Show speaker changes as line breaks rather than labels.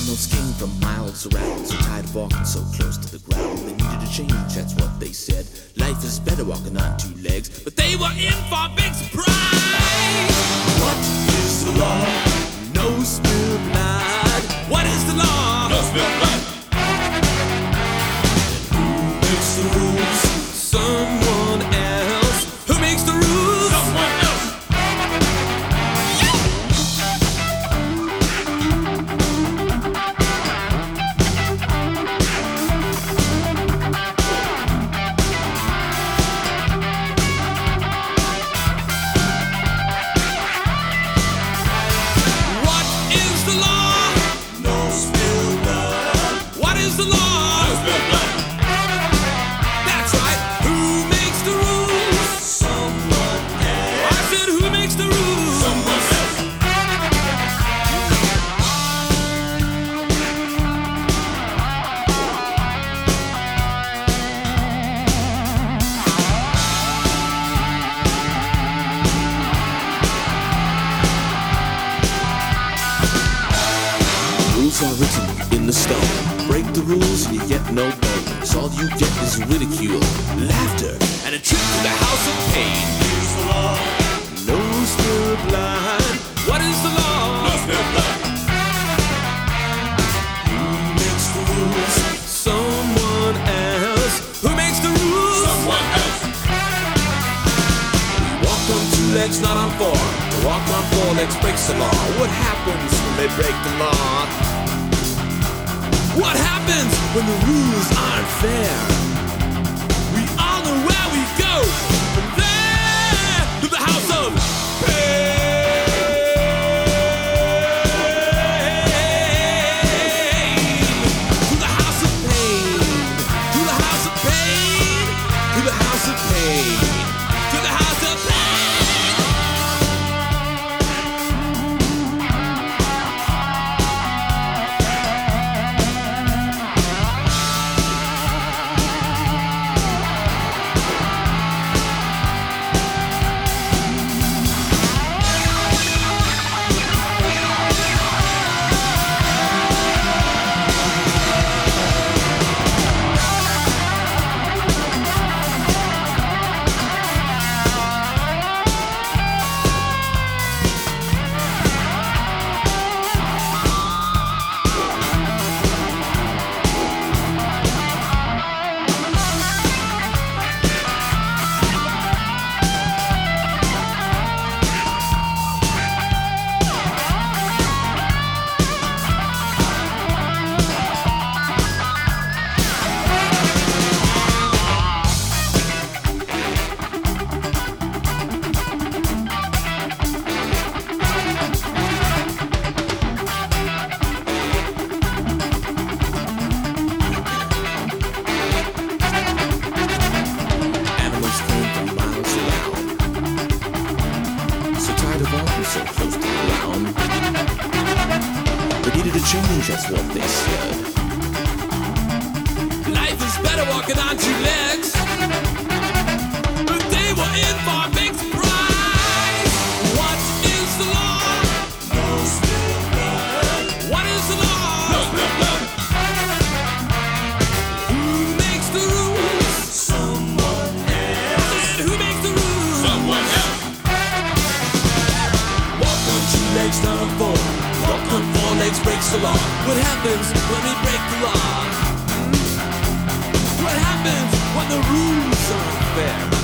Animals came from miles around, so tired of walking so close to the ground. They needed a change, that's what they said. Life is better walking on two legs, but they were in for a big surprise. What is the law? No spilled blood. What is the law?
No spilled blood.
Who makes the rules? Someone else. Who makes the rules?
Someone else.
Rules are written in the stone. Break the rules and you get no bonus. All you get is ridicule, laughter, and a trip to the house of pain.
Here's the law.
No spilled blood. What is the law?
No spilled blood.
Who makes the rules? Someone else. Who makes the rules?
Someone else.
We walk on two legs, not on four. To walk on four legs breaks the law. What happens when they break the law? What happens when the rules aren't fair? We all know where we go. From there to the house of pain. To the house of pain. To the house of pain. To the house of pain. To the house of pain. So close to the ground. They needed a change, that's what they said. Life is better walking on two legs, but they were in for a big surprise. What is the law?
No spilled blood.
What is the law?
No spilled blood.
Who makes the rules?
Someone else.
Who makes the rules?
Someone else.
Legs not on four. Walk on four legs breaks the law. What happens when we break the law? What happens when the rules aren't fair?